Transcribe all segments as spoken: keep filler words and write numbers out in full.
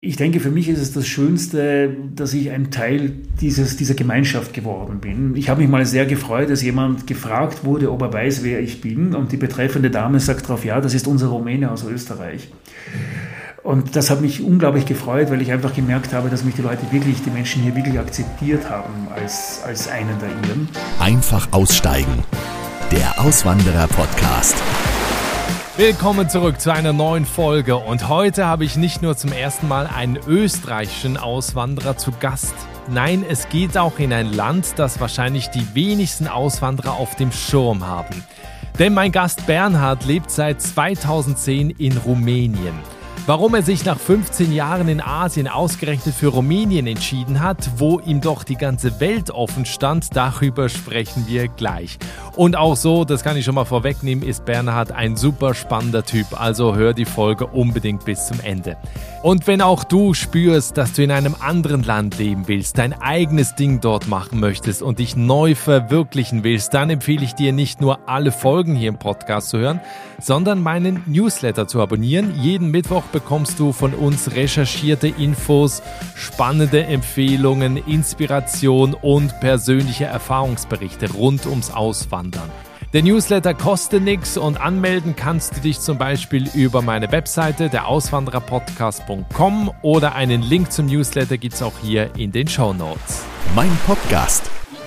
Ich denke, für mich ist es das Schönste, dass ich ein Teil dieses, dieser Gemeinschaft geworden bin. Ich habe mich mal sehr gefreut, dass jemand gefragt wurde, ob er weiß, wer ich bin. Und die betreffende Dame sagt darauf, ja, das ist unser Rumäne aus Österreich. Und das hat mich unglaublich gefreut, weil ich einfach gemerkt habe, dass mich die Leute wirklich, die Menschen hier wirklich akzeptiert haben als, als einen der ihren. Einfach aussteigen. Der Auswanderer-Podcast. Willkommen zurück zu einer neuen Folge und heute habe ich nicht nur zum ersten Mal einen österreichischen Auswanderer zu Gast. Nein, es geht auch in ein Land, das wahrscheinlich die wenigsten Auswanderer auf dem Schirm haben. Denn mein Gast Bernhard lebt seit zweitausendzehn in Rumänien. Warum er sich nach fünfzehn Jahren in Asien ausgerechnet für Rumänien entschieden hat, wo ihm doch die ganze Welt offen stand, darüber sprechen wir gleich. Und auch so, das kann ich schon mal vorwegnehmen, ist Bernhard ein super spannender Typ, also hör die Folge unbedingt bis zum Ende. Und wenn auch du spürst, dass du in einem anderen Land leben willst, dein eigenes Ding dort machen möchtest und dich neu verwirklichen willst, dann empfehle ich dir nicht nur alle Folgen hier im Podcast zu hören, sondern meinen Newsletter zu abonnieren. Jeden Mittwoch bekommst du von uns recherchierte Infos, spannende Empfehlungen, Inspiration und persönliche Erfahrungsberichte rund ums Auswandern. Der Newsletter kostet nichts und anmelden kannst du dich zum Beispiel über meine Webseite der auswanderer podcast punkt com oder einen Link zum Newsletter gibt es auch hier in den Shownotes. Mein Podcast.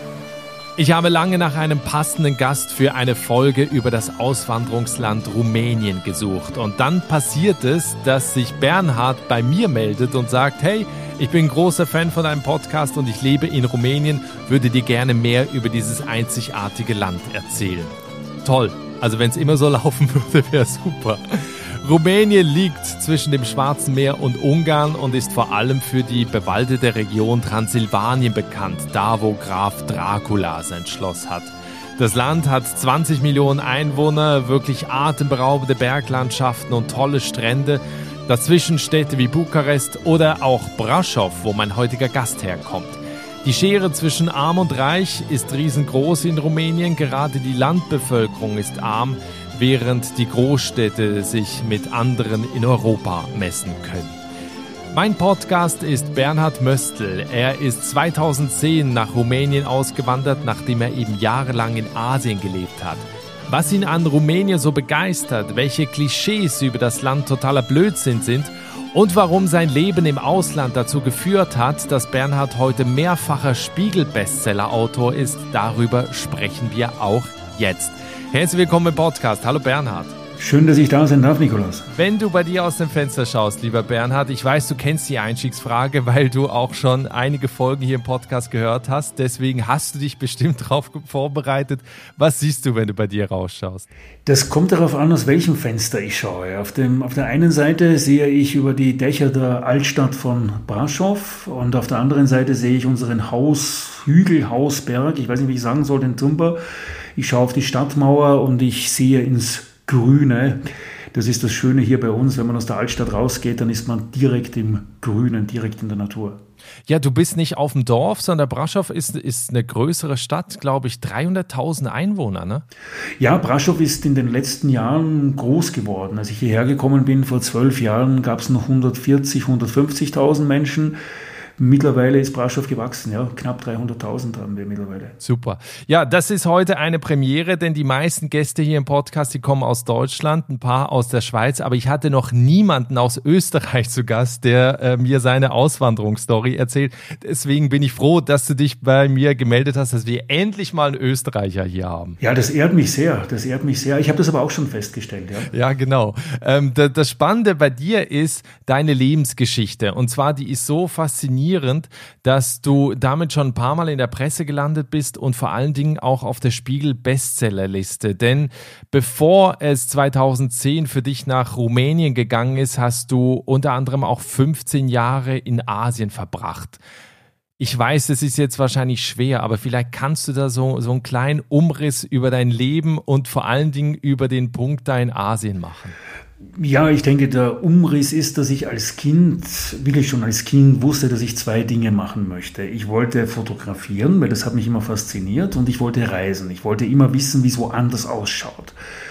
Ich habe lange nach einem passenden Gast für eine Folge über das Auswanderungsland Rumänien gesucht. Und dann passiert es, dass sich Bernhard bei mir meldet und sagt, hey, ich bin ein großer Fan von deinem Podcast und ich lebe in Rumänien, würde dir gerne mehr über dieses einzigartige Land erzählen. Toll, also wenn es immer so laufen würde, wäre super. Rumänien liegt zwischen dem Schwarzen Meer und Ungarn und ist vor allem für die bewaldete Region Transsilvanien bekannt, da wo Graf Dracula sein Schloss hat. Das Land hat zwanzig Millionen Einwohner, wirklich atemberaubende Berglandschaften und tolle Strände. Dazwischen Städte wie Bukarest oder auch Brașov, wo mein heutiger Gast herkommt. Die Schere zwischen Arm und Reich ist riesengroß in Rumänien, gerade die Landbevölkerung ist arm, während die Großstädte sich mit anderen in Europa messen können. Mein Podcast ist Bernhard Möstl. Er ist zweitausendzehn nach Rumänien ausgewandert, nachdem er eben jahrelang in Asien gelebt hat. Was ihn an Rumänien so begeistert, welche Klischees über das Land totaler Blödsinn sind und warum sein Leben im Ausland dazu geführt hat, dass Bernhard heute mehrfacher Spiegel-Bestseller-Autor ist, darüber sprechen wir auch jetzt. Herzlich willkommen im Podcast. Hallo Bernhard. Schön, dass ich da sein darf, Nikolaus. Wenn du bei dir aus dem Fenster schaust, lieber Bernhard, ich weiß, du kennst die Einstiegsfrage, weil du auch schon einige Folgen hier im Podcast gehört hast. Deswegen hast du dich bestimmt darauf vorbereitet. Was siehst du, wenn du bei dir rausschaust? Das kommt darauf an, aus welchem Fenster ich schaue. Auf, dem, auf der einen Seite sehe ich über die Dächer der Altstadt von Brașov und auf der anderen Seite sehe ich unseren Haus, Hügel, Hausberg, ich weiß nicht, wie ich sagen soll, den Tâmpa. Ich schaue auf die Stadtmauer und ich sehe ins Grüne. Das ist das Schöne hier bei uns. Wenn man aus der Altstadt rausgeht, dann ist man direkt im Grünen, direkt in der Natur. Ja, du bist nicht auf dem Dorf, sondern Brașov ist, ist eine größere Stadt, glaube ich, dreihunderttausend Einwohner, ne? Ja, Brașov ist in den letzten Jahren groß geworden. Als ich hierher gekommen bin, vor zwölf Jahren, gab es noch hundertvierzig, hundertfünfzigtausend Menschen. Mittlerweile ist Brașov gewachsen, ja, knapp dreihunderttausend haben wir mittlerweile. Super. Ja, das ist heute eine Premiere, denn die meisten Gäste hier im Podcast, die kommen aus Deutschland, ein paar aus der Schweiz, aber ich hatte noch niemanden aus Österreich zu Gast, der äh, mir seine Auswanderungsstory erzählt. Deswegen bin ich froh, dass du dich bei mir gemeldet hast, dass wir endlich mal einen Österreicher hier haben. Ja, das ehrt mich sehr, das ehrt mich sehr. Ich habe das aber auch schon festgestellt, ja. Ja, genau. Ähm, das Spannende bei dir ist deine Lebensgeschichte und zwar, die ist so faszinierend, dass du damit schon ein paar Mal in der Presse gelandet bist und vor allen Dingen auch auf der Spiegel-Bestsellerliste. Denn bevor es zweitausendzehn für dich nach Rumänien gegangen ist, hast du unter anderem auch fünfzehn Jahre in Asien verbracht. Ich weiß, es ist jetzt wahrscheinlich schwer, aber vielleicht kannst du da so, so einen kleinen Umriss über dein Leben und vor allen Dingen über den Punkt da in Asien machen. Ja, ich denke, der Umriss ist, dass ich als Kind, wirklich schon als Kind wusste, dass ich zwei Dinge machen möchte. Ich wollte fotografieren, weil das hat mich immer fasziniert und ich wollte reisen. Ich wollte immer wissen, wie es woanders ausschaut.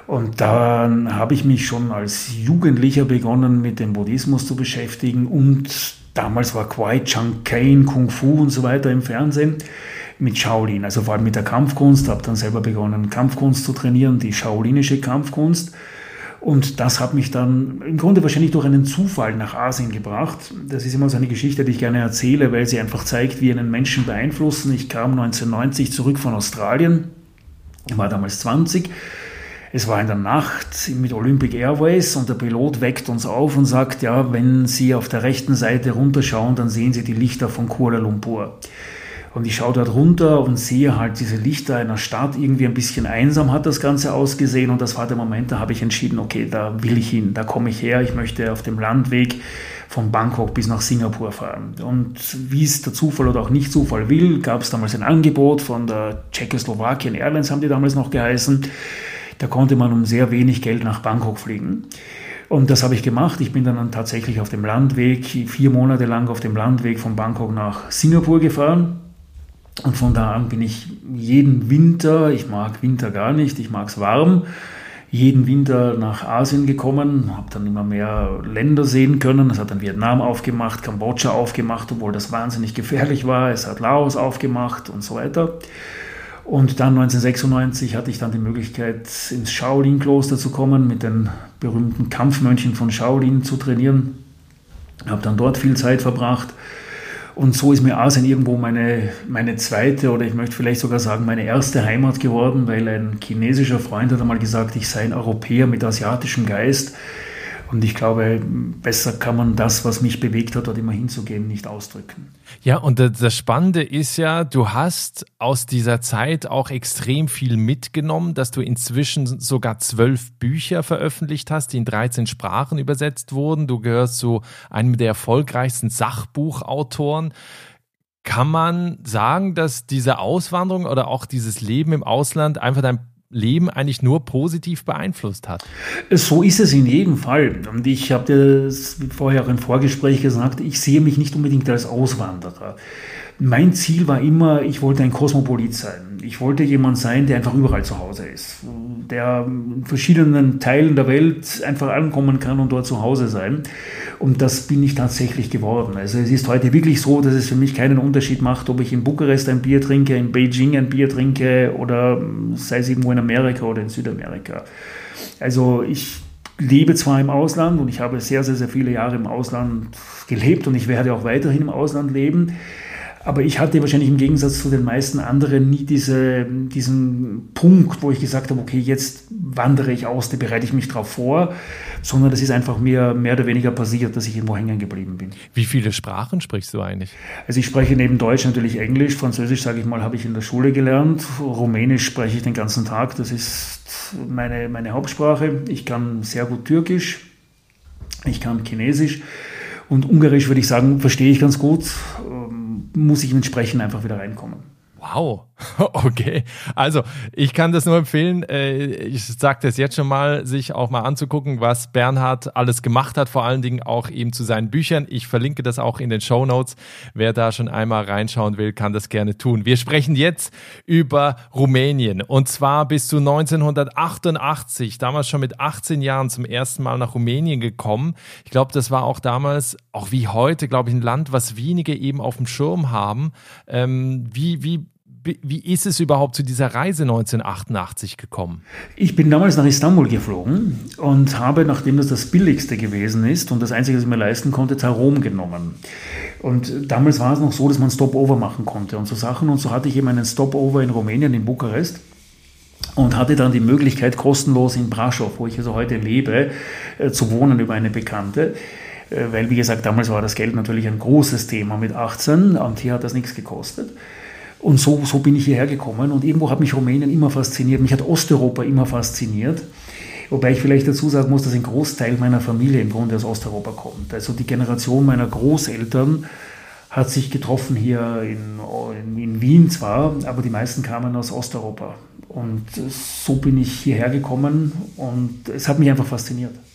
Und dann habe ich mich schon als Jugendlicher begonnen, mit dem Buddhismus zu beschäftigen. Und damals war Kwai Chang Caine, Kung Fu und so weiter im Fernsehen mit Shaolin, also vor allem mit der Kampfkunst. Habe dann selber begonnen, Kampfkunst zu trainieren, die shaolinische Kampfkunst. Und das hat mich dann im Grunde wahrscheinlich durch einen Zufall nach Asien gebracht. Das ist immer so eine Geschichte, die ich gerne erzähle, weil sie einfach zeigt, wie einen Menschen beeinflussen. Ich kam neunzehnhundertneunzig zurück von Australien. Ich war damals zwanzig. Es war in der Nacht mit Olympic Airways und der Pilot weckt uns auf und sagt, ja, wenn Sie auf der rechten Seite runterschauen, dann sehen Sie die Lichter von Kuala Lumpur. Und ich schaue dort runter und sehe halt diese Lichter einer Stadt, irgendwie ein bisschen einsam hat das Ganze ausgesehen. Und das war der Moment, da habe ich entschieden, okay, da will ich hin, da komme ich her. Ich möchte auf dem Landweg von Bangkok bis nach Singapur fahren. Und wie es der Zufall oder auch nicht Zufall will, gab es damals ein Angebot von der Czechoslovakian Airlines, haben die damals noch geheißen. Da konnte man um sehr wenig Geld nach Bangkok fliegen. Und das habe ich gemacht. Ich bin dann tatsächlich auf dem Landweg, vier Monate lang auf dem Landweg von Bangkok nach Singapur gefahren. Und von da an bin ich jeden Winter, ich mag Winter gar nicht, ich mag es warm, jeden Winter nach Asien gekommen, habe dann immer mehr Länder sehen können. Es hat dann Vietnam aufgemacht, Kambodscha aufgemacht, obwohl das wahnsinnig gefährlich war. Es hat Laos aufgemacht und so weiter. Und dann neunzehnhundertsechsundneunzig hatte ich dann die Möglichkeit, ins Shaolin-Kloster zu kommen, mit den berühmten Kampfmönchen von Shaolin zu trainieren. Habe dann dort viel Zeit verbracht. Und so ist mir Asien irgendwo meine, meine zweite oder ich möchte vielleicht sogar sagen meine erste Heimat geworden, weil ein chinesischer Freund hat einmal gesagt, ich sei ein Europäer mit asiatischem Geist. Und ich glaube, besser kann man das, was mich bewegt hat, dort immer hinzugehen, nicht ausdrücken. Ja, und das Spannende ist ja, du hast aus dieser Zeit auch extrem viel mitgenommen, dass du inzwischen sogar zwölf Bücher veröffentlicht hast, die in dreizehn Sprachen übersetzt wurden. Du gehörst zu einem der erfolgreichsten Sachbuchautoren. Kann man sagen, dass diese Auswanderung oder auch dieses Leben im Ausland einfach dein Leben eigentlich nur positiv beeinflusst hat? So ist es in jedem Fall. Und ich habe dir das vorher auch im Vorgespräch gesagt, ich sehe mich nicht unbedingt als Auswanderer. Mein Ziel war immer, ich wollte ein Kosmopolit sein. Ich wollte jemand sein, der einfach überall zu Hause ist, der in verschiedenen Teilen der Welt einfach ankommen kann und dort zu Hause sein. Und das bin ich tatsächlich geworden. Also es ist heute wirklich so, dass es für mich keinen Unterschied macht, ob ich in Bukarest ein Bier trinke, in Beijing ein Bier trinke oder sei es irgendwo in Amerika oder in Südamerika. Also ich lebe zwar im Ausland und ich habe sehr, sehr, sehr viele Jahre im Ausland gelebt und ich werde auch weiterhin im Ausland leben. Aber ich hatte wahrscheinlich im Gegensatz zu den meisten anderen nie diese, diesen Punkt, wo ich gesagt habe, okay, jetzt wandere ich aus, da bereite ich mich drauf vor, sondern das ist einfach mir mehr oder weniger passiert, dass ich irgendwo hängen geblieben bin. Wie viele Sprachen sprichst du eigentlich? Also ich spreche neben Deutsch natürlich Englisch, Französisch, sage ich mal, habe ich in der Schule gelernt, Rumänisch spreche ich den ganzen Tag, das ist meine, meine Hauptsprache. Ich kann sehr gut Türkisch, ich kann Chinesisch und Ungarisch, würde ich sagen, verstehe ich ganz gut. Muss ich entsprechend einfach wieder reinkommen. Wow, okay. Also ich kann das nur empfehlen, ich sage das jetzt schon mal, sich auch mal anzugucken, was Bernhard alles gemacht hat, vor allen Dingen auch eben zu seinen Büchern. Ich verlinke das auch in den Shownotes. Wer da schon einmal reinschauen will, kann das gerne tun. Wir sprechen jetzt über Rumänien und zwar bist du neunzehnhundertachtundachtzig, damals schon mit achtzehn Jahren zum ersten Mal nach Rumänien gekommen. Ich glaube, das war auch damals, auch wie heute, glaube ich, ein Land, was wenige eben auf dem Schirm haben. Ähm, wie, wie Wie ist es überhaupt zu dieser Reise neunzehnhundertachtundachtzig gekommen? Ich bin damals nach Istanbul geflogen und habe, nachdem das das billigste gewesen ist und das Einzige, was ich mir leisten konnte, Tarom genommen. Und damals war es noch so, dass man Stopover machen konnte und so Sachen. Und so hatte ich eben einen Stopover in Rumänien, in Bukarest. Und hatte dann die Möglichkeit, kostenlos in Brașov, wo ich also heute lebe, zu wohnen über eine Bekannte. Weil, wie gesagt, damals war das Geld natürlich ein großes Thema mit achtzehn und hier hat das nichts gekostet. Und so, so bin ich hierher gekommen und irgendwo hat mich Rumänien immer fasziniert, mich hat Osteuropa immer fasziniert, wobei ich vielleicht dazu sagen muss, dass ein Großteil meiner Familie im Grunde aus Osteuropa kommt. Also die Generation meiner Großeltern hat sich getroffen hier in, in, in Wien zwar, aber die meisten kamen aus Osteuropa und so bin ich hierher gekommen und es hat mich einfach fasziniert.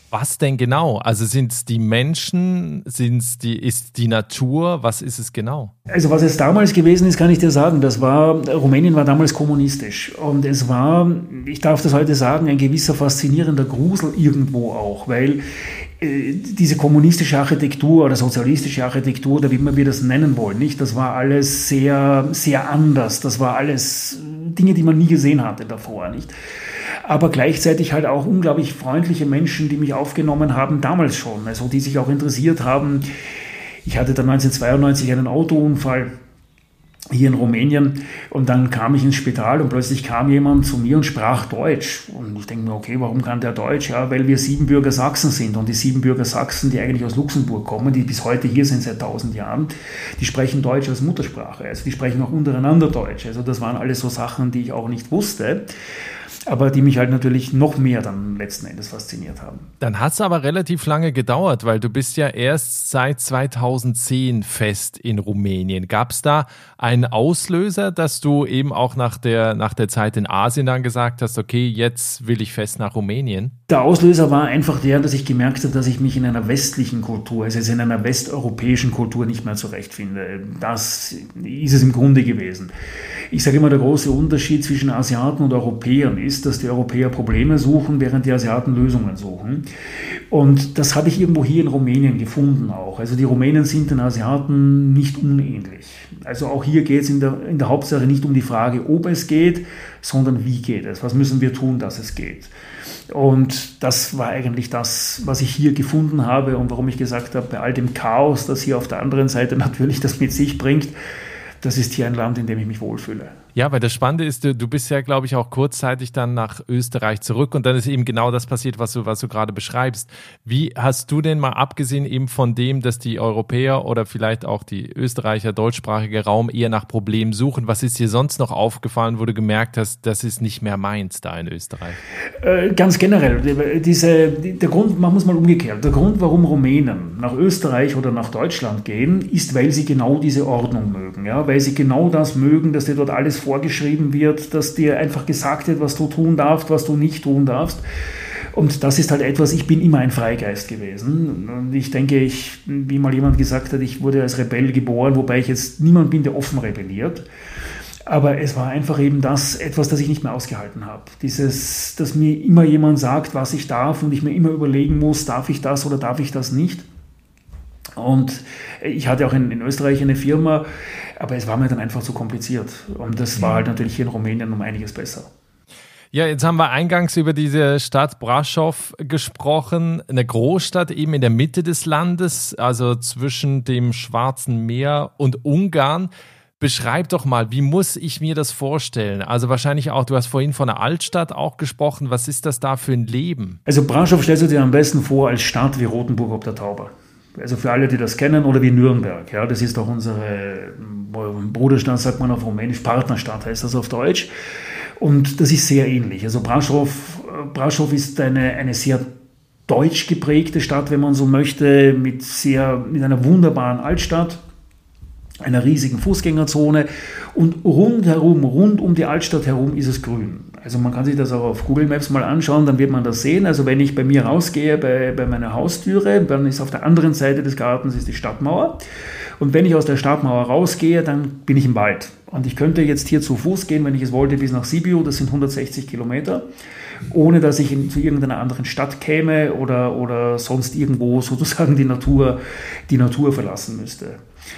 Was denn genau? Also sind es die Menschen, sind's die, ist die Natur, was ist es genau? Also was es damals gewesen ist, kann ich dir sagen, das war, Rumänien war damals kommunistisch und es war, ich darf das heute sagen, ein gewisser faszinierender Grusel irgendwo auch, weil äh, diese kommunistische Architektur oder sozialistische Architektur, oder wie wir das nennen wollen, nicht, das war alles sehr, sehr anders, das war alles Dinge, die man nie gesehen hatte davor, nicht? Aber gleichzeitig halt auch unglaublich freundliche Menschen, die mich aufgenommen haben, damals schon, also die sich auch interessiert haben. Ich hatte dann neunzehnhundertzweiundneunzig einen Autounfall hier in Rumänien und dann kam ich ins Spital und plötzlich kam jemand zu mir und sprach Deutsch. Und ich denke mir, okay, warum kann der Deutsch? Ja, weil wir Siebenbürger Sachsen sind und die Siebenbürger Sachsen, die eigentlich aus Luxemburg kommen, die bis heute hier sind seit tausend Jahren, die sprechen Deutsch als Muttersprache, also die sprechen auch untereinander Deutsch. Also das waren alles so Sachen, die ich auch nicht wusste, aber die mich halt natürlich noch mehr dann letzten Endes fasziniert haben. Dann hat es aber relativ lange gedauert, weil du bist ja erst seit zweitausendzehn fest in Rumänien. Gab es da einen Auslöser, dass du eben auch nach der, nach der Zeit in Asien dann gesagt hast, okay, jetzt will ich fest nach Rumänien? Der Auslöser war einfach der, dass ich gemerkt habe, dass ich mich in einer westlichen Kultur, also in einer westeuropäischen Kultur nicht mehr zurechtfinde. Das ist es im Grunde gewesen. Ich sage immer, der große Unterschied zwischen Asiaten und Europäern ist, dass die Europäer Probleme suchen, während die Asiaten Lösungen suchen. Und das habe ich irgendwo hier in Rumänien gefunden auch. Also die Rumänen sind den Asiaten nicht unähnlich. Also auch hier geht es in der, in der Hauptsache nicht um die Frage, ob es geht, sondern wie geht es? Was müssen wir tun, dass es geht? Und das war eigentlich das, was ich hier gefunden habe und warum ich gesagt habe, bei all dem Chaos, das hier auf der anderen Seite natürlich das mit sich bringt, das ist hier ein Land, in dem ich mich wohlfühle. Ja, weil das Spannende ist, du, du bist ja, glaube ich, auch kurzzeitig dann nach Österreich zurück und dann ist eben genau das passiert, was du, was du gerade beschreibst. Wie hast du denn mal abgesehen eben von dem, dass die Europäer oder vielleicht auch die Österreicher, deutschsprachige Raum eher nach Problemen suchen, was ist dir sonst noch aufgefallen, wo du gemerkt hast, das ist nicht mehr meins da in Österreich? Äh, ganz generell, diese, der Grund, machen wir es mal umgekehrt, der Grund, warum Rumänen nach Österreich oder nach Deutschland gehen, ist, weil sie genau diese Ordnung mögen, ja, weil sie genau das mögen, dass dir dort alles vorgeschrieben wird, dass dir einfach gesagt wird, was du tun darfst, was du nicht tun darfst. Und das ist halt etwas, ich bin immer ein Freigeist gewesen. Und ich denke, ich, wie mal jemand gesagt hat, ich wurde als Rebell geboren, wobei ich jetzt niemand bin, der offen rebelliert. Aber es war einfach eben das, etwas, das ich nicht mehr ausgehalten habe. Dieses, dass mir immer jemand sagt, was ich darf und ich mir immer überlegen muss, darf ich das oder darf ich das nicht. Und ich hatte auch in, in Österreich eine Firma, aber es war mir dann einfach zu kompliziert. Und das war halt natürlich hier in Rumänien um einiges besser. Ja, jetzt haben wir eingangs über diese Stadt Brașov gesprochen, eine Großstadt eben in der Mitte des Landes, also zwischen dem Schwarzen Meer und Ungarn. Beschreib doch mal, wie muss ich mir das vorstellen? Also wahrscheinlich auch, du hast vorhin von einer Altstadt auch gesprochen. Was ist das da für ein Leben? Also Brașov stellst du dir am besten vor als Stadt wie Rothenburg ob der Tauber. Also für alle, die das kennen, oder wie Nürnberg. Ja, das ist auch unsere Bruderstadt, sagt man auf Rumänisch, Partnerstadt heißt das auf Deutsch. Und das ist sehr ähnlich. Also Brașov, Brașov ist eine, eine sehr deutsch geprägte Stadt, wenn man so möchte, mit, sehr, mit einer wunderbaren Altstadt, einer riesigen Fußgängerzone und rundherum, rund um die Altstadt herum ist es grün. Also man kann sich das auch auf Google Maps mal anschauen, dann wird man das sehen. Also wenn ich bei mir rausgehe, bei, bei meiner Haustüre, dann ist auf der anderen Seite des Gartens ist die Stadtmauer. Und wenn ich aus der Stadtmauer rausgehe, dann bin ich im Wald. Und ich könnte jetzt hier zu Fuß gehen, wenn ich es wollte, bis nach Sibiu, das sind hundertsechzig Kilometer, ohne dass ich in, zu irgendeiner anderen Stadt käme oder, oder sonst irgendwo sozusagen die Natur, die Natur verlassen müsste.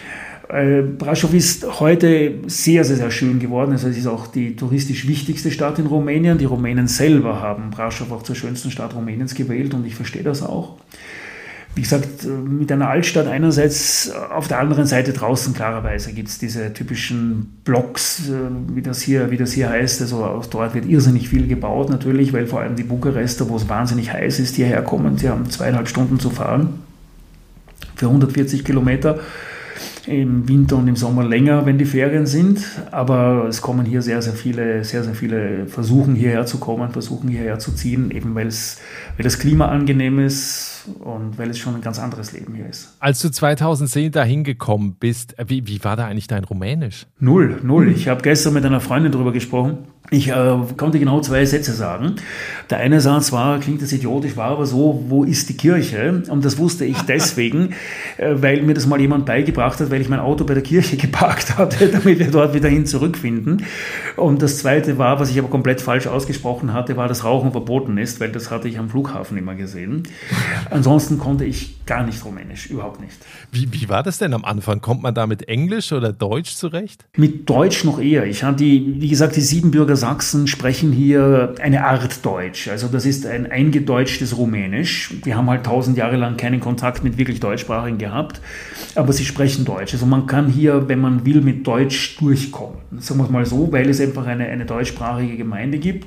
Brașov ist heute sehr, sehr, sehr schön geworden. Also es ist auch die touristisch wichtigste Stadt in Rumänien. Die Rumänen selber haben Brașov auch zur schönsten Stadt Rumäniens gewählt und ich verstehe das auch. Wie gesagt, mit einer Altstadt einerseits, auf der anderen Seite draußen klarerweise gibt es diese typischen Blocks, wie das hier, wie das hier heißt. Also auch dort wird irrsinnig viel gebaut natürlich, weil vor allem die Bukarester, wo es wahnsinnig heiß ist, hierher kommen. Sie haben zweieinhalb Stunden zu fahren für hundertvierzig Kilometer. im Winter und im Sommer länger, wenn die Ferien sind. Aber es kommen hier sehr, sehr viele, sehr, sehr viele versuchen hierher zu kommen, versuchen hierher zu ziehen, eben weil es, weil das Klima angenehm ist und weil es schon ein ganz anderes Leben hier ist. Als du zweitausendzehn da hingekommen bist, wie, wie war da eigentlich dein Rumänisch? Null, null. Ich habe gestern mit einer Freundin darüber gesprochen. Ich äh, konnte genau zwei Sätze sagen. Der eine Satz war, klingt das idiotisch, war aber so, wo ist die Kirche? Und das wusste ich deswegen, äh, weil mir das mal jemand beigebracht hat, weil ich mein Auto bei der Kirche geparkt hatte, damit wir dort wieder hin zurückfinden. Und das zweite war, was ich aber komplett falsch ausgesprochen hatte, war, dass Rauchen verboten ist, weil das hatte ich am Flughafen immer gesehen. Ansonsten konnte ich gar nicht Rumänisch, überhaupt nicht. Wie, wie war das denn am Anfang? Kommt man da mit Englisch oder Deutsch zurecht? Mit Deutsch noch eher. Ich habe die, wie gesagt, die Siebenbürger Sachsen sprechen hier eine Art Deutsch. Also das ist ein eingedeutschtes Rumänisch. Die haben halt tausend Jahre lang keinen Kontakt mit wirklich Deutschsprachigen gehabt, aber sie sprechen Deutsch. Also man kann hier, wenn man will, mit Deutsch durchkommen. Sagen wir es mal so, weil es einfach eine, eine deutschsprachige Gemeinde gibt.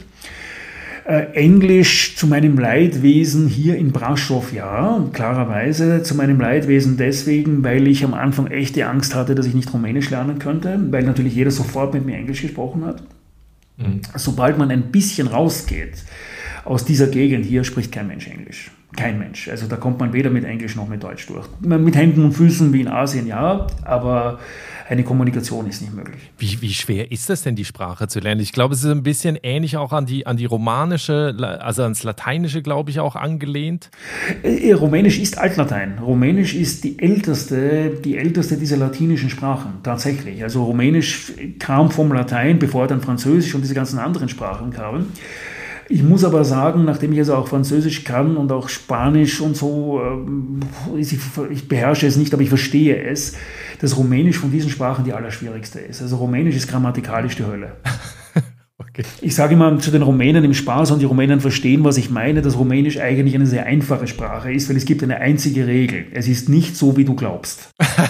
Äh, Englisch zu meinem Leidwesen hier in Brașov, ja, klarerweise zu meinem Leidwesen deswegen, weil ich am Anfang echte Angst hatte, dass ich nicht Rumänisch lernen könnte, weil natürlich jeder sofort mit mir Englisch gesprochen hat. Mhm. Sobald man ein bisschen rausgeht aus dieser Gegend hier, spricht kein Mensch Englisch. Kein Mensch. Also da kommt man weder mit Englisch noch mit Deutsch durch. Mit Händen und Füßen wie in Asien, ja, aber eine Kommunikation ist nicht möglich. Wie, wie schwer ist das denn, die Sprache zu lernen? Ich glaube, es ist ein bisschen ähnlich auch an die, an die romanische, also ans Lateinische, glaube ich, auch angelehnt. Rumänisch ist Altlatein. Rumänisch ist die älteste, die älteste dieser latinischen Sprachen, tatsächlich. Also Rumänisch kam vom Latein, bevor dann Französisch und diese ganzen anderen Sprachen kamen. Ich muss aber sagen, nachdem ich also auch Französisch kann und auch Spanisch und so, ich, ich beherrsche es nicht, aber ich verstehe es, dass Rumänisch von diesen Sprachen die allerschwierigste ist. Also Rumänisch ist grammatikalisch die Hölle. Okay. Ich sage immer zu den Rumänen im Spaß, und die Rumänen verstehen, was ich meine, dass Rumänisch eigentlich eine sehr einfache Sprache ist, weil es gibt eine einzige Regel. Es ist nicht so, wie du glaubst.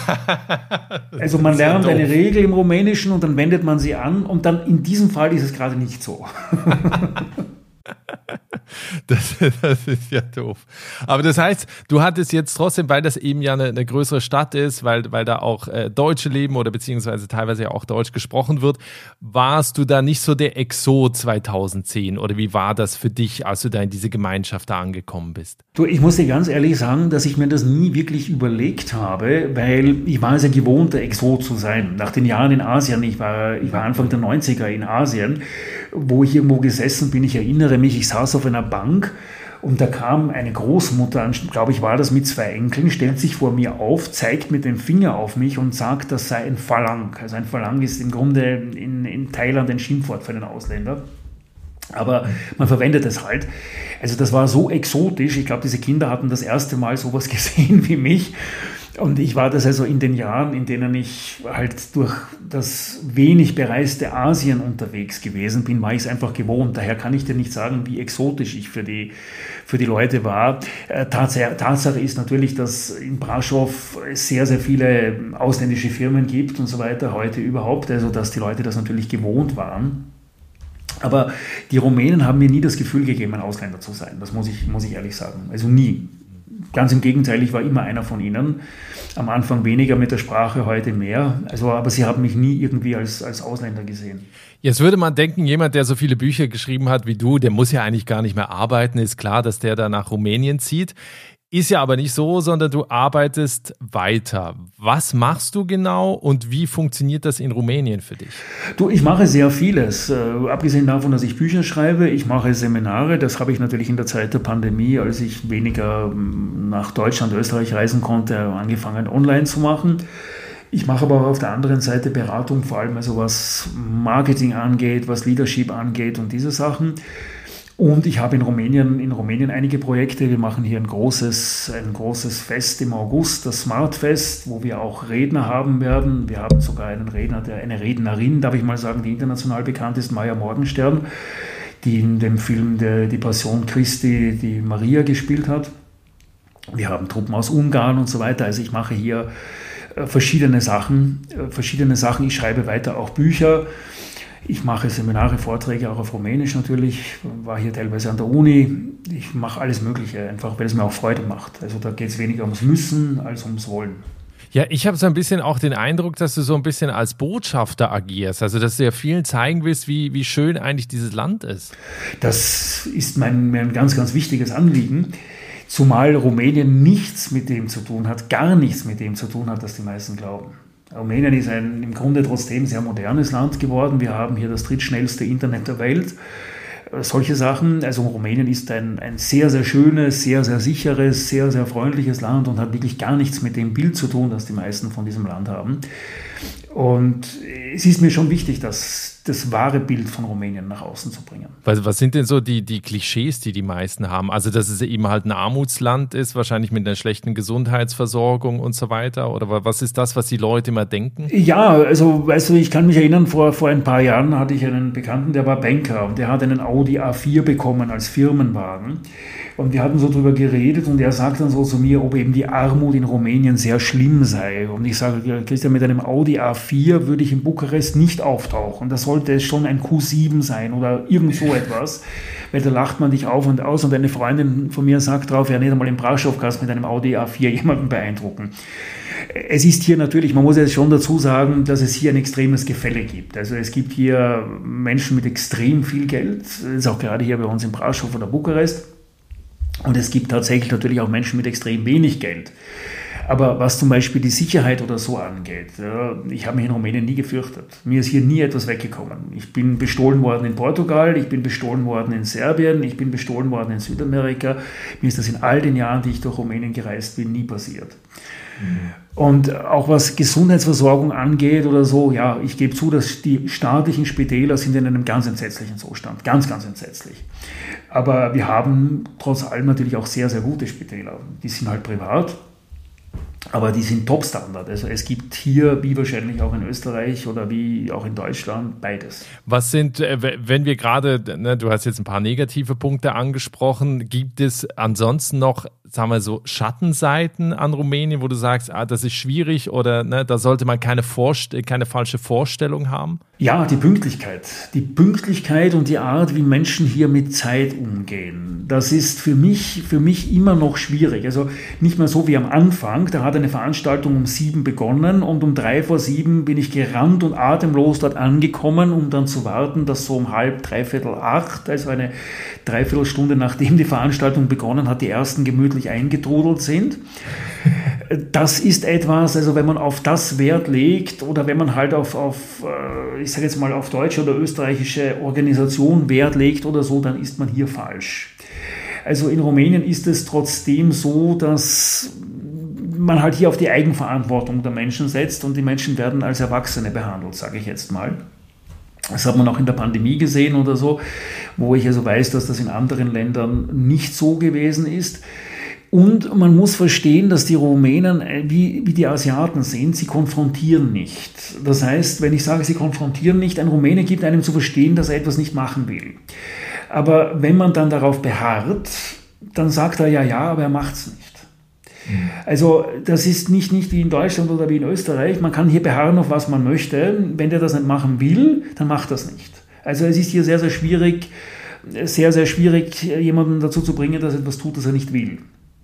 Also man lernt eine Regel im Rumänischen und dann wendet man sie an, und dann in diesem Fall ist es gerade nicht so. Das, das ist ja doof. Aber das heißt, du hattest jetzt trotzdem, weil das eben ja eine, eine größere Stadt ist, weil, weil da auch äh, Deutsche leben oder beziehungsweise teilweise ja auch Deutsch gesprochen wird, warst du da nicht so der Exot zweitausendzehn, oder wie war das für dich, als du da in diese Gemeinschaft da angekommen bist? Du, ich muss dir ganz ehrlich sagen, dass ich mir das nie wirklich überlegt habe, weil ich war es ja gewohnt, der Exot zu sein. Nach den Jahren in Asien, ich war, ich war Anfang der neunziger in Asien, wo ich irgendwo gesessen bin, ich erinnere mich, ich saß auf einer Bank und da kam eine Großmutter, glaube ich war das, mit zwei Enkeln, stellt sich vor mir auf, zeigt mit dem Finger auf mich und sagt, das sei ein Falang. Also ein Falang ist im Grunde in, in Thailand ein Schimpfwort für einen Ausländer. Aber man verwendet es halt. Also das war so exotisch. Ich glaube, diese Kinder hatten das erste Mal sowas gesehen wie mich. Und ich war das also in den Jahren, in denen ich halt durch das wenig bereiste Asien unterwegs gewesen bin, war ich es einfach gewohnt. Daher kann ich dir nicht sagen, wie exotisch ich für die, für die Leute war. Tatsache, Tatsache ist natürlich, dass in Brașov sehr, sehr viele ausländische Firmen gibt und so weiter, heute überhaupt. Also dass die Leute das natürlich gewohnt waren. Aber die Rumänen haben mir nie das Gefühl gegeben, ein Ausländer zu sein. Das muss ich, muss ich ehrlich sagen. Also nie. Ganz im Gegenteil, ich war immer einer von ihnen. Am Anfang weniger mit der Sprache, heute mehr. Also, aber sie haben mich nie irgendwie als, als Ausländer gesehen. Jetzt würde man denken, jemand, der so viele Bücher geschrieben hat wie du, der muss ja eigentlich gar nicht mehr arbeiten. Ist klar, dass der da nach Rumänien zieht. Ist ja aber nicht so, sondern du arbeitest weiter. Was machst du genau und wie funktioniert das in Rumänien für dich? Du, ich mache sehr vieles. Äh, abgesehen davon, dass ich Bücher schreibe, ich mache Seminare. Das habe ich natürlich in der Zeit der Pandemie, als ich weniger nach Deutschland, Österreich reisen konnte, angefangen online zu machen. Ich mache aber auch auf der anderen Seite Beratung, vor allem also was Marketing angeht, was Leadership angeht und diese Sachen. Und ich habe in Rumänien, in Rumänien einige Projekte. Wir machen hier ein großes, ein großes Fest im August, das Smart Fest, wo wir auch Redner haben werden. Wir haben sogar einen Redner, der, eine Rednerin, darf ich mal sagen, die international bekannt ist, Maja Morgenstern, die in dem Film der, Die Passion Christi die Maria gespielt hat. Wir haben Truppen aus Ungarn und so weiter. Also ich mache hier verschiedene Sachen, verschiedene Sachen. Ich schreibe weiter auch Bücher. Ich mache Seminare, Vorträge, auch auf Rumänisch natürlich, war hier teilweise an der Uni. Ich mache alles Mögliche, einfach weil es mir auch Freude macht. Also da geht es weniger ums Müssen als ums Wollen. Ja, ich habe so ein bisschen auch den Eindruck, dass du so ein bisschen als Botschafter agierst, also dass du ja vielen zeigen willst, wie, wie schön eigentlich dieses Land ist. Das ist mein, mein ganz, ganz wichtiges Anliegen, zumal Rumänien nichts mit dem zu tun hat, gar nichts mit dem zu tun hat, was die meisten glauben. Rumänien ist ein im Grunde trotzdem sehr modernes Land geworden. Wir haben hier das drittschnellste Internet der Welt. Solche Sachen. Also Rumänien ist ein, ein sehr, sehr schönes, sehr, sehr sicheres, sehr, sehr freundliches Land und hat wirklich gar nichts mit dem Bild zu tun, das die meisten von diesem Land haben. Und es ist mir schon wichtig, dass das wahre Bild von Rumänien nach außen zu bringen. Was, was sind denn so die, die Klischees, die die meisten haben? Also, dass es eben halt ein Armutsland ist, wahrscheinlich mit einer schlechten Gesundheitsversorgung und so weiter? Oder was ist das, was die Leute immer denken? Ja, also, weißt du, ich kann mich erinnern, vor, vor ein paar Jahren hatte ich einen Bekannten, der war Banker und der hat einen Audi A vier bekommen als Firmenwagen. Und wir hatten so drüber geredet und er sagt dann so zu mir, ob eben die Armut in Rumänien sehr schlimm sei. Und ich sage, Christian, mit einem Audi A vier würde ich in Bukarest nicht auftauchen. Das sollte schon ein Q sieben sein oder irgend so etwas, weil da lacht man dich auf und aus. Und eine Freundin von mir sagt drauf, ja, nicht einmal im Braschow kannst mit einem Audi A vier jemanden beeindrucken. Es ist hier natürlich, man muss jetzt schon dazu sagen, dass es hier ein extremes Gefälle gibt. Also es gibt hier Menschen mit extrem viel Geld, das ist auch gerade hier bei uns in Braschow oder Bukarest. Und es gibt tatsächlich natürlich auch Menschen mit extrem wenig Geld. Aber was zum Beispiel die Sicherheit oder so angeht, ja, ich habe mich in Rumänien nie gefürchtet. Mir ist hier nie etwas weggekommen. Ich bin bestohlen worden in Portugal, ich bin bestohlen worden in Serbien, ich bin bestohlen worden in Südamerika. Mir ist das in all den Jahren, die ich durch Rumänien gereist bin, nie passiert. Mhm. Und auch was Gesundheitsversorgung angeht oder so, ja, ich gebe zu, dass die staatlichen Spitäler sind in einem ganz entsetzlichen Zustand. Ganz, ganz entsetzlich. Aber wir haben trotz allem natürlich auch sehr, sehr gute Spitäler. Die sind halt privat, aber die sind Top-Standard. Also es gibt hier, wie wahrscheinlich auch in Österreich oder wie auch in Deutschland, beides. Was sind, wenn wir gerade, ne, du hast jetzt ein paar negative Punkte angesprochen, gibt es ansonsten noch, sagen wir so, Schattenseiten an Rumänien, wo du sagst, ah, das ist schwierig oder ne, da sollte man keine, Vorst- keine falsche Vorstellung haben? Ja, die Pünktlichkeit. Die Pünktlichkeit und die Art, wie Menschen hier mit Zeit umgehen. Das ist für mich, für mich immer noch schwierig. Also nicht mehr so wie am Anfang. Da hat eine Veranstaltung um sieben begonnen und um drei vor sieben bin ich gerannt und atemlos dort angekommen, um dann zu warten, dass so um halb, dreiviertel acht, also eine Dreiviertelstunde nachdem die Veranstaltung begonnen hat, die ersten gemütlich eingetrudelt sind. Das ist etwas, also wenn man auf das Wert legt oder wenn man halt auf, auf ich sage jetzt mal auf deutsche oder österreichische Organisation Wert legt oder so, dann ist man hier falsch. Also in Rumänien ist es trotzdem so, dass man halt hier auf die Eigenverantwortung der Menschen setzt und die Menschen werden als Erwachsene behandelt, sage ich jetzt mal. Das hat man auch in der Pandemie gesehen oder so, wo ich also weiß, dass das in anderen Ländern nicht so gewesen ist. Und man muss verstehen, dass die Rumänen, wie, wie die Asiaten sind, sie konfrontieren nicht. Das heißt, wenn ich sage, sie konfrontieren nicht, ein Rumäne gibt einem zu verstehen, dass er etwas nicht machen will. Aber wenn man dann darauf beharrt, dann sagt er ja, ja, aber er macht es nicht. Mhm. Also das ist nicht, nicht wie in Deutschland oder wie in Österreich. Man kann hier beharren, auf was man möchte. Wenn der das nicht machen will, dann macht das nicht. Also es ist hier sehr, sehr schwierig, sehr, sehr schwierig, jemanden dazu zu bringen, dass er etwas tut, das er nicht will.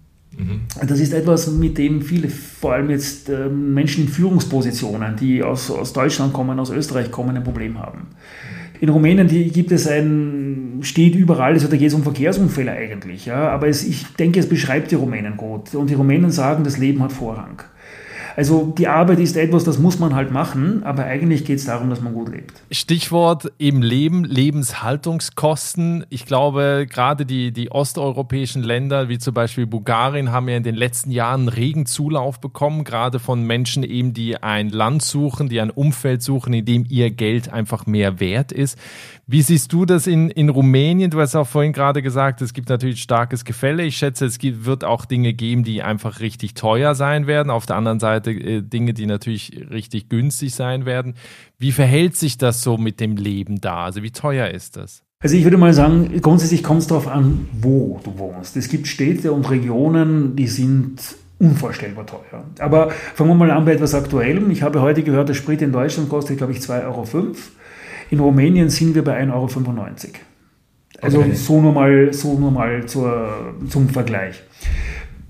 Das ist etwas, mit dem viele, vor allem jetzt äh, Menschen in Führungspositionen, die aus, aus Deutschland kommen, aus Österreich kommen, ein Problem haben. In Rumänien die, gibt es ein, steht überall, also da geht es um Verkehrsunfälle eigentlich, ja, aber es, ich denke, es beschreibt die Rumänen gut. Und die Rumänen sagen, das Leben hat Vorrang. Also die Arbeit ist etwas, das muss man halt machen, aber eigentlich geht es darum, dass man gut lebt. Stichwort im Leben, Lebenshaltungskosten. Ich glaube, gerade die, die osteuropäischen Länder, wie zum Beispiel Bulgarien, haben ja in den letzten Jahren einen regen Zulauf bekommen, gerade von Menschen eben, die ein Land suchen, die ein Umfeld suchen, in dem ihr Geld einfach mehr wert ist. Wie siehst du das in, in Rumänien? Du hast auch vorhin gerade gesagt, es gibt natürlich starkes Gefälle. Ich schätze, es gibt, wird auch Dinge geben, die einfach richtig teuer sein werden. Auf der anderen Seite äh, Dinge, die natürlich richtig günstig sein werden. Wie verhält sich das so mit dem Leben da? Also wie teuer ist das? Also ich würde mal sagen, grundsätzlich kommt es darauf an, wo du wohnst. Es gibt Städte und Regionen, die sind unvorstellbar teuer. Aber fangen wir mal an bei etwas Aktuellem. Ich habe heute gehört, der Sprit in Deutschland kostet, glaube ich, zwei Euro fünf. In Rumänien sind wir bei ein Euro fünfundneunzig. Also okay. so nur mal, so nur mal zur, zum Vergleich.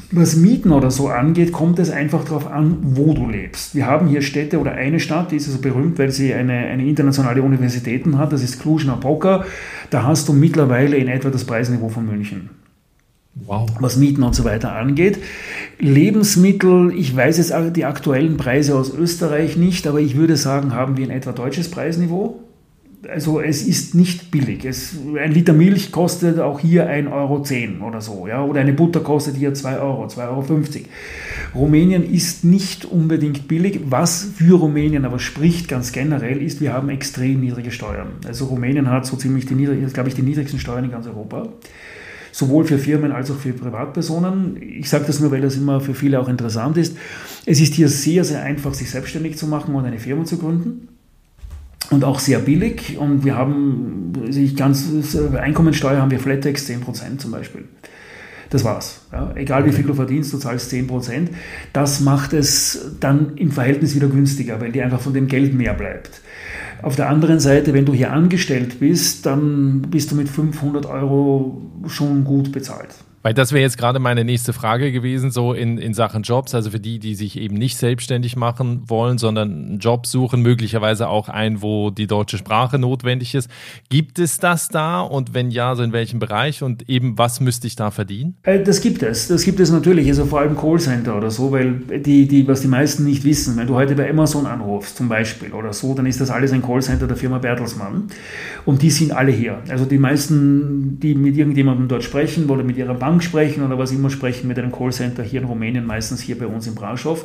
Was Mieten oder so angeht, kommt es einfach darauf an, wo du lebst. Wir haben hier Städte oder eine Stadt, die ist also berühmt, weil sie eine, eine internationale Universität hat, das ist Cluj-Napoca. Da hast du mittlerweile in etwa das Preisniveau von München. Wow. Was Mieten und so weiter angeht. Lebensmittel, ich weiß jetzt die aktuellen Preise aus Österreich nicht, aber ich würde sagen, haben wir in etwa deutsches Preisniveau. Also es ist nicht billig. Es, ein Liter Milch kostet auch hier ein Euro zehn oder so. Ja? Oder eine Butter kostet hier zwei Euro, zwei Euro fünfzig. Rumänien ist nicht unbedingt billig. Was für Rumänien aber spricht ganz generell ist, wir haben extrem niedrige Steuern. Also Rumänien hat so ziemlich die, glaube ich, die niedrigsten Steuern in ganz Europa. Sowohl für Firmen als auch für Privatpersonen. Ich sage das nur, weil das immer für viele auch interessant ist. Es ist hier sehr, sehr einfach, sich selbstständig zu machen und eine Firma zu gründen. Und auch sehr billig. Und wir haben, ich ganz, Einkommensteuer haben wir Flat Tax zehn Prozent zum Beispiel. Das war's. Ja. Egal wie viel du verdienst, du zahlst zehn Prozent. Das macht es dann im Verhältnis wieder günstiger, weil dir einfach von dem Geld mehr bleibt. Auf der anderen Seite, wenn du hier angestellt bist, dann bist du mit fünfhundert Euro schon gut bezahlt. Weil das wäre jetzt gerade meine nächste Frage gewesen, so in, in Sachen Jobs, also für die, die sich eben nicht selbstständig machen wollen, sondern einen Job suchen, möglicherweise auch einen, wo die deutsche Sprache notwendig ist. Gibt es das da und wenn ja, so in welchem Bereich und eben was müsste ich da verdienen? Das gibt es, das gibt es natürlich, also vor allem Callcenter oder so, weil die, die, was die meisten nicht wissen, wenn du heute bei Amazon anrufst zum Beispiel oder so, dann ist das alles ein Callcenter der Firma Bertelsmann und die sind alle hier. Also die meisten, die mit irgendjemandem dort sprechen oder mit ihrer Bank sprechen oder was immer sprechen mit einem Callcenter hier in Rumänien, meistens hier bei uns in Brașov.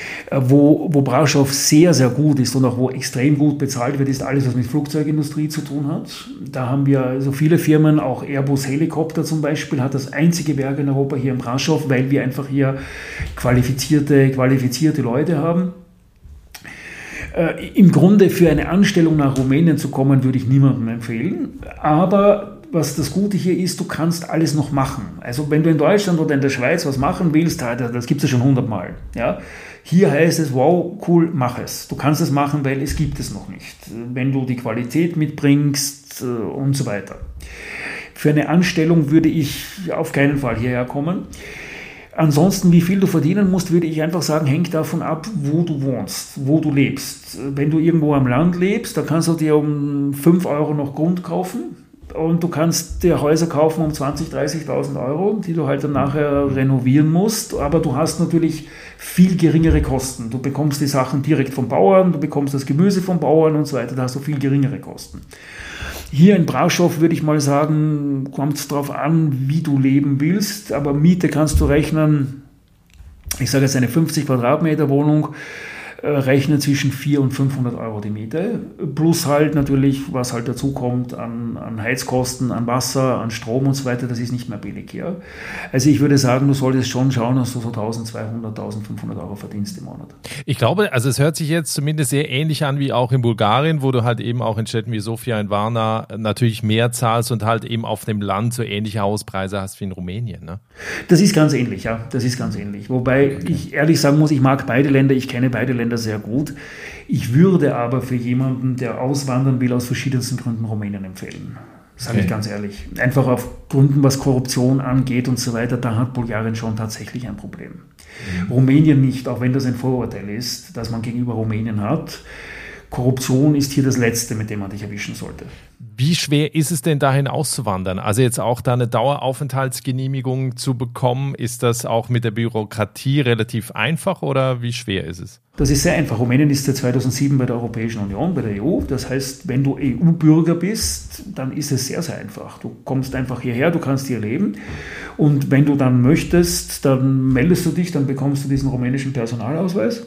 Wo, wo Brașov sehr, sehr gut ist und auch wo extrem gut bezahlt wird, ist alles, was mit Flugzeugindustrie zu tun hat. Da haben wir also viele Firmen, auch Airbus Helikopter zum Beispiel, hat das einzige Werk in Europa hier in Brașov, weil wir einfach hier qualifizierte, qualifizierte Leute haben. Äh, im Grunde für eine Anstellung nach Rumänien zu kommen, würde ich niemandem empfehlen, aber was das Gute hier ist, du kannst alles noch machen. Also wenn du in Deutschland oder in der Schweiz was machen willst, das gibt es ja schon hundertmal. Ja? Hier heißt es, wow, cool, mach es. Du kannst es machen, weil es gibt es noch nicht. Wenn du die Qualität mitbringst und so weiter. Für eine Anstellung würde ich auf keinen Fall hierher kommen. Ansonsten, wie viel du verdienen musst, würde ich einfach sagen, hängt davon ab, wo du wohnst, wo du lebst. Wenn du irgendwo am Land lebst, da kannst du dir um fünf Euro noch Grund kaufen. Und du kannst dir Häuser kaufen um zwanzigtausend, dreißigtausend Euro, die du halt dann nachher renovieren musst. Aber du hast natürlich viel geringere Kosten. Du bekommst die Sachen direkt vom Bauern, du bekommst das Gemüse vom Bauern und so weiter. Da hast du viel geringere Kosten. Hier in Brașov würde ich mal sagen, kommt es darauf an, wie du leben willst. Aber Miete kannst du rechnen, ich sage jetzt eine fünfzig Quadratmeter Wohnung, rechnen zwischen vierhundert und fünfhundert Euro die Miete, plus halt natürlich, was halt dazu kommt an, an Heizkosten, an Wasser, an Strom und so weiter, das ist nicht mehr billig hier. Also ich würde sagen, du solltest schon schauen, dass du so eintausendzweihundert, eintausendfünfhundert Euro verdienst im Monat. Ich glaube, also es hört sich jetzt zumindest sehr ähnlich an wie auch in Bulgarien, wo du halt eben auch in Städten wie Sofia und Varna natürlich mehr zahlst und halt eben auf dem Land so ähnliche Hauspreise hast wie in Rumänien, ne? Das ist ganz ähnlich, ja, das ist ganz ähnlich. Wobei okay. ich ehrlich sagen muss, ich mag beide Länder, ich kenne beide Länder sehr gut. Ich würde aber für jemanden, der auswandern will, aus verschiedensten Gründen Rumänien empfehlen. Sage okay. ich ganz ehrlich. Einfach auf Gründen, was Korruption angeht und so weiter, da hat Bulgarien schon tatsächlich ein Problem. Mhm. Rumänien nicht, auch wenn das ein Vorurteil ist, das man gegenüber Rumänien hat. Korruption ist hier das Letzte, mit dem man dich erwischen sollte. Wie schwer ist es denn, dahin auszuwandern? Also jetzt auch da eine Daueraufenthaltsgenehmigung zu bekommen, ist das auch mit der Bürokratie relativ einfach oder wie schwer ist es? Das ist sehr einfach. Rumänien ist seit zweitausendsieben bei der Europäischen Union, bei der E U. Das heißt, wenn du E U-Bürger bist, dann ist es sehr, sehr einfach. Du kommst einfach hierher, du kannst hier leben und wenn du dann möchtest, dann meldest du dich, dann bekommst du diesen rumänischen Personalausweis.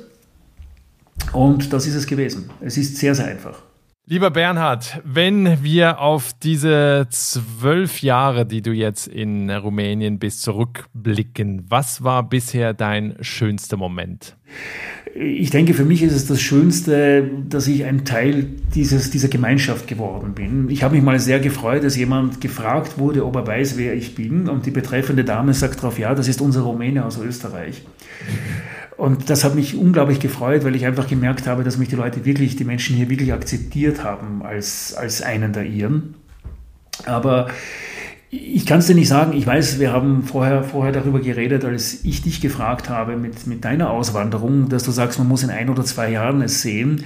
Und das ist es gewesen. Es ist sehr, sehr einfach. Lieber Bernhard, wenn wir auf diese zwölf Jahre, die du jetzt in Rumänien bist, zurückblicken, was war bisher dein schönster Moment? Ich denke, für mich ist es das Schönste, dass ich ein Teil dieses, dieser Gemeinschaft geworden bin. Ich habe mich mal sehr gefreut, dass jemand gefragt wurde, ob er weiß, wer ich bin. Und die betreffende Dame sagt darauf, ja, das ist unser Rumäne aus Österreich. Und das hat mich unglaublich gefreut, weil ich einfach gemerkt habe, dass mich die Leute wirklich, die Menschen hier wirklich akzeptiert haben als, als einen der ihren. Aber Ich kann es dir nicht sagen. Ich weiß, wir haben vorher, vorher darüber geredet, als ich dich gefragt habe mit, mit deiner Auswanderung, dass du sagst, man muss in ein oder zwei Jahren es sehen.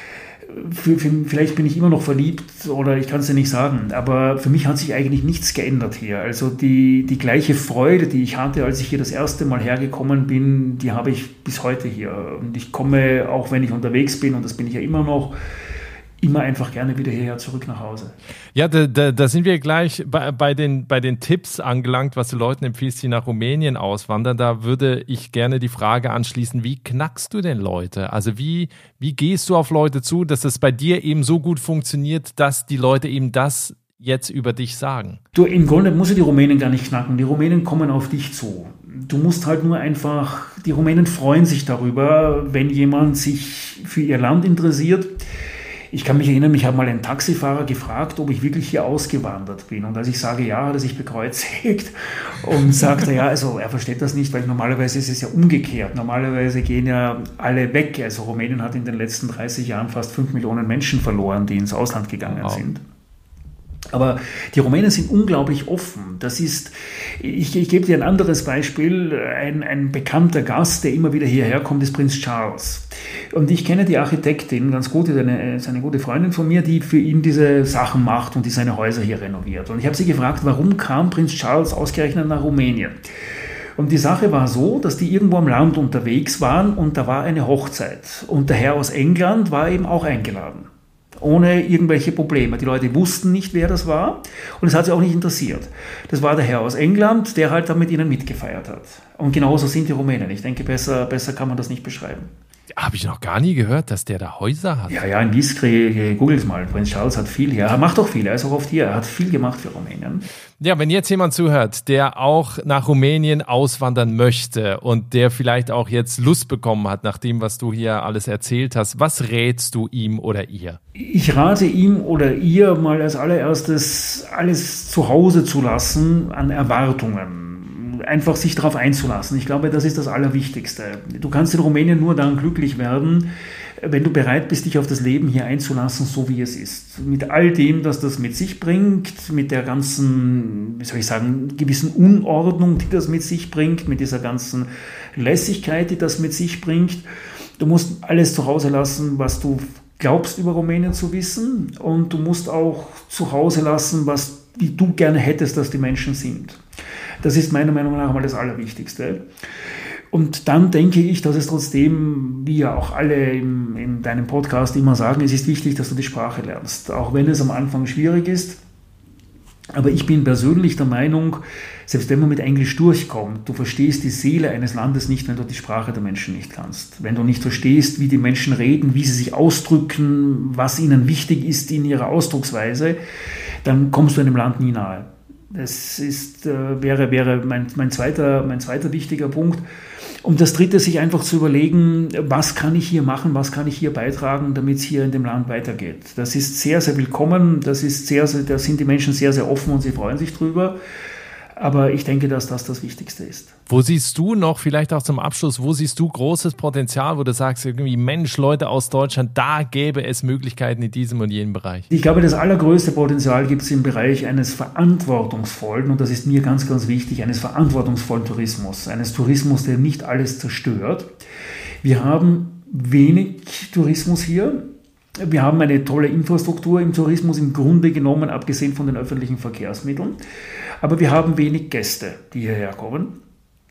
Für, für, vielleicht bin ich immer noch verliebt oder ich kann es dir nicht sagen, aber für mich hat sich eigentlich nichts geändert hier. Also die, die gleiche Freude, die ich hatte, als ich hier das erste Mal hergekommen bin, die habe ich bis heute hier. Und ich komme, auch wenn ich unterwegs bin, und das bin ich ja immer noch, immer einfach gerne wieder hierher zurück nach Hause. Ja, da, da, da sind wir gleich bei, bei, den, bei den Tipps angelangt, was du Leuten empfiehlst, die nach Rumänien auswandern. Da würde ich gerne die Frage anschließen, wie knackst du denn Leute? Also wie, wie gehst du auf Leute zu, dass es bei dir eben so gut funktioniert, dass die Leute eben das jetzt über dich sagen? Du, im Grunde musst du die Rumänen gar nicht knacken. Die Rumänen kommen auf dich zu. Du musst halt nur einfach, die Rumänen freuen sich darüber, wenn jemand sich für ihr Land interessiert. Ich kann mich erinnern, mich hat mal ein Taxifahrer gefragt, ob ich wirklich hier ausgewandert bin. Und als ich sage, ja, hat er sich bekreuzigt und sagte, ja, also er versteht das nicht, weil normalerweise ist es ja umgekehrt. Normalerweise gehen ja alle weg. Also Rumänien hat in den letzten dreißig Jahren fast fünf Millionen Menschen verloren, die ins Ausland gegangen wow. sind. Aber die Rumänen sind unglaublich offen. Das ist, ich, ich gebe dir ein anderes Beispiel. Ein, ein bekannter Gast, der immer wieder hierher kommt, ist Prinz Charles. Und ich kenne die Architektin ganz gut, eine, ist eine gute Freundin von mir, die für ihn diese Sachen macht und die seine Häuser hier renoviert. Und ich habe sie gefragt, warum kam Prinz Charles ausgerechnet nach Rumänien? Und die Sache war so, dass die irgendwo am Land unterwegs waren und da war eine Hochzeit. Und der Herr aus England war eben auch eingeladen. Ohne irgendwelche Probleme. Die Leute wussten nicht, wer das war und es hat sie auch nicht interessiert. Das war der Herr aus England, der halt dann mit ihnen mitgefeiert hat. Und genauso sind die Rumänen. Ich denke, besser, besser kann man das nicht beschreiben. Habe ich noch gar nie gehört, dass der da Häuser hat. Ja, ja, in Wiskre, googles mal. Prinz Charles hat viel hier. Er macht auch viel, er ist auch oft hier. Er hat viel gemacht für Rumänien. Ja, wenn jetzt jemand zuhört, der auch nach Rumänien auswandern möchte und der vielleicht auch jetzt Lust bekommen hat, nach dem, was du hier alles erzählt hast, was rätst du ihm oder ihr? Ich rate ihm oder ihr mal als allererstes alles zu Hause zu lassen an Erwartungen. Einfach sich darauf einzulassen. Ich glaube, das ist das Allerwichtigste. Du kannst in Rumänien nur dann glücklich werden, wenn du bereit bist, dich auf das Leben hier einzulassen, so wie es ist. Mit all dem, was das mit sich bringt, mit der ganzen, wie soll ich sagen, gewissen Unordnung, die das mit sich bringt, mit dieser ganzen Lässigkeit, die das mit sich bringt. Du musst alles zu Hause lassen, was du glaubst über Rumänien zu wissen, und du musst auch zu Hause lassen, was wie du gerne hättest, dass die Menschen sind. Das ist meiner Meinung nach mal das Allerwichtigste. Und dann denke ich, dass es trotzdem, wie ja auch alle in, in deinem Podcast immer sagen, es ist wichtig, dass du die Sprache lernst, auch wenn es am Anfang schwierig ist. Aber ich bin persönlich der Meinung, selbst wenn man mit Englisch durchkommt, du verstehst die Seele eines Landes nicht, wenn du die Sprache der Menschen nicht kannst. Wenn du nicht verstehst, wie die Menschen reden, wie sie sich ausdrücken, was ihnen wichtig ist in ihrer Ausdrucksweise, dann kommst du einem Land nie nahe. Das ist, äh, wäre, wäre mein, mein, zweiter, mein zweiter wichtiger Punkt. Und das dritte, sich einfach zu überlegen, was kann ich hier machen, was kann ich hier beitragen, damit es hier in dem Land weitergeht. Das ist sehr, sehr willkommen, das ist sehr, sehr, da sind die Menschen sehr, sehr offen und sie freuen sich drüber. Aber ich denke, dass das das Wichtigste ist. Wo siehst du noch, vielleicht auch zum Abschluss, wo siehst du großes Potenzial, wo du sagst, irgendwie, Mensch, Leute aus Deutschland, da gäbe es Möglichkeiten in diesem und jenem Bereich? Ich glaube, das allergrößte Potenzial gibt es im Bereich eines verantwortungsvollen, und das ist mir ganz, ganz wichtig, eines verantwortungsvollen Tourismus. Eines Tourismus, der nicht alles zerstört. Wir haben wenig Tourismus hier. Wir haben eine tolle Infrastruktur im Tourismus, im Grunde genommen, abgesehen von den öffentlichen Verkehrsmitteln. Aber wir haben wenig Gäste, die hierher kommen.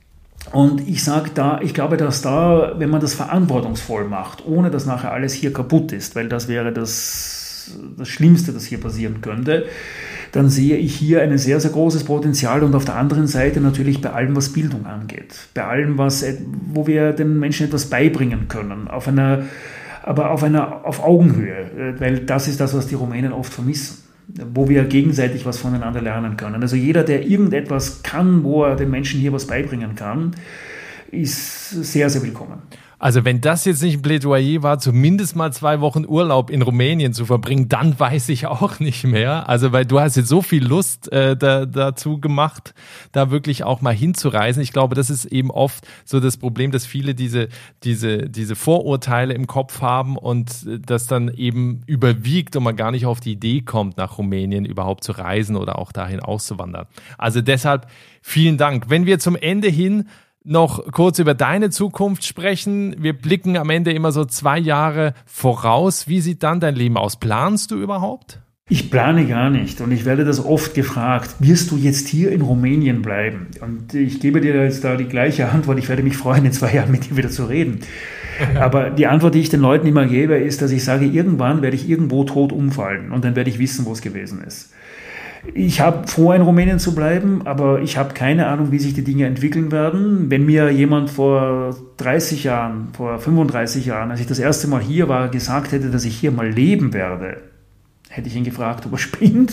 Und ich sage da, ich glaube, dass da, wenn man das verantwortungsvoll macht, ohne dass nachher alles hier kaputt ist, weil das wäre das, das Schlimmste, das hier passieren könnte, dann sehe ich hier ein sehr, sehr großes Potenzial, und auf der anderen Seite natürlich bei allem, was Bildung angeht. Bei allem, was, wo wir den Menschen etwas beibringen können, auf einer, aber auf einer, auf Augenhöhe, weil das ist das, was die Rumänen oft vermissen, wo wir gegenseitig was voneinander lernen können. Also jeder, der irgendetwas kann, wo er den Menschen hier was beibringen kann, ist sehr, sehr willkommen. Also wenn das jetzt nicht ein Plädoyer war, zumindest mal zwei Wochen Urlaub in Rumänien zu verbringen, dann weiß ich auch nicht mehr. Also weil du hast jetzt so viel Lust äh, da, dazu gemacht, da wirklich auch mal hinzureisen. Ich glaube, das ist eben oft so das Problem, dass viele diese, diese, diese Vorurteile im Kopf haben und das dann eben überwiegt und man gar nicht auf die Idee kommt, nach Rumänien überhaupt zu reisen oder auch dahin auszuwandern. Also deshalb vielen Dank. Wenn wir zum Ende hin noch kurz über deine Zukunft sprechen. Wir blicken am Ende immer so zwei Jahre voraus. Wie sieht dann dein Leben aus? Planst du überhaupt? Ich plane gar nicht und ich werde das oft gefragt, wirst du jetzt hier in Rumänien bleiben? Und ich gebe dir jetzt da die gleiche Antwort, ich werde mich freuen, in zwei Jahren mit dir wieder zu reden. Aber die Antwort, die ich den Leuten immer gebe, ist, dass ich sage, irgendwann werde ich irgendwo tot umfallen und dann werde ich wissen, wo es gewesen ist. Ich habe vor, in Rumänien zu bleiben, aber ich habe keine Ahnung, wie sich die Dinge entwickeln werden. Wenn mir jemand vor dreißig Jahren, vor fünfunddreißig Jahren, als ich das erste Mal hier war, gesagt hätte, dass ich hier mal leben werde, hätte ich ihn gefragt, ob er spinnt.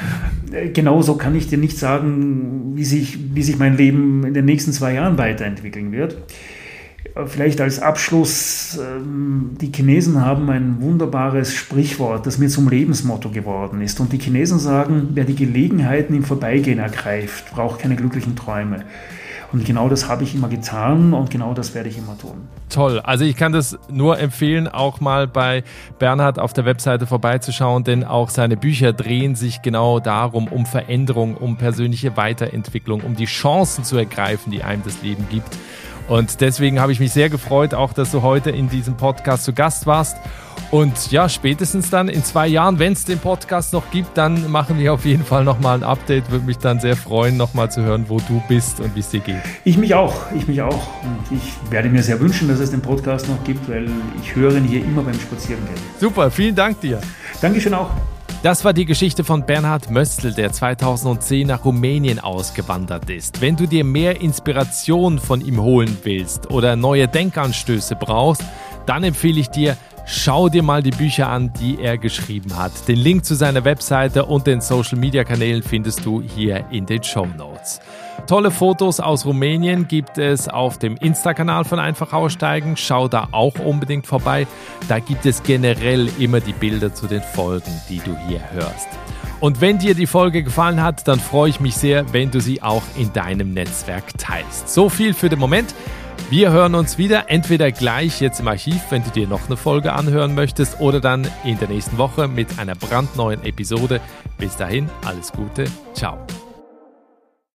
Genauso kann ich dir nicht sagen, wie sich, wie sich mein Leben in den nächsten zwei Jahren weiterentwickeln wird. Vielleicht als Abschluss, die Chinesen haben ein wunderbares Sprichwort, das mir zum Lebensmotto geworden ist. Und die Chinesen sagen, wer die Gelegenheiten im Vorbeigehen ergreift, braucht keine glücklichen Träume. Und genau das habe ich immer getan und genau das werde ich immer tun. Toll. Also ich kann das nur empfehlen, auch mal bei Bernhard auf der Webseite vorbeizuschauen, denn auch seine Bücher drehen sich genau darum, um Veränderung, um persönliche Weiterentwicklung, um die Chancen zu ergreifen, die einem das Leben gibt. Und deswegen habe ich mich sehr gefreut, auch dass du heute in diesem Podcast zu Gast warst. Und ja, spätestens dann in zwei Jahren, wenn es den Podcast noch gibt, dann machen wir auf jeden Fall nochmal ein Update. Würde mich dann sehr freuen, nochmal zu hören, wo du bist und wie es dir geht. Ich mich auch, ich mich auch. Und ich werde mir sehr wünschen, dass es den Podcast noch gibt, weil ich höre ihn hier immer beim Spazierengehen. Super, vielen Dank dir. Dankeschön auch. Das war die Geschichte von Bernhard Möstl, der zweitausendzehn nach Rumänien ausgewandert ist. Wenn du dir mehr Inspiration von ihm holen willst oder neue Denkanstöße brauchst, dann empfehle ich dir, schau dir mal die Bücher an, die er geschrieben hat. Den Link zu seiner Webseite und den Social-Media-Kanälen findest du hier in den Shownotes. Tolle Fotos aus Rumänien gibt es auf dem Insta-Kanal von Einfach Aussteigen. Schau da auch unbedingt vorbei. Da gibt es generell immer die Bilder zu den Folgen, die du hier hörst. Und wenn dir die Folge gefallen hat, dann freue ich mich sehr, wenn du sie auch in deinem Netzwerk teilst. So viel für den Moment. Wir hören uns wieder, entweder gleich jetzt im Archiv, wenn du dir noch eine Folge anhören möchtest, oder dann in der nächsten Woche mit einer brandneuen Episode. Bis dahin, alles Gute, ciao.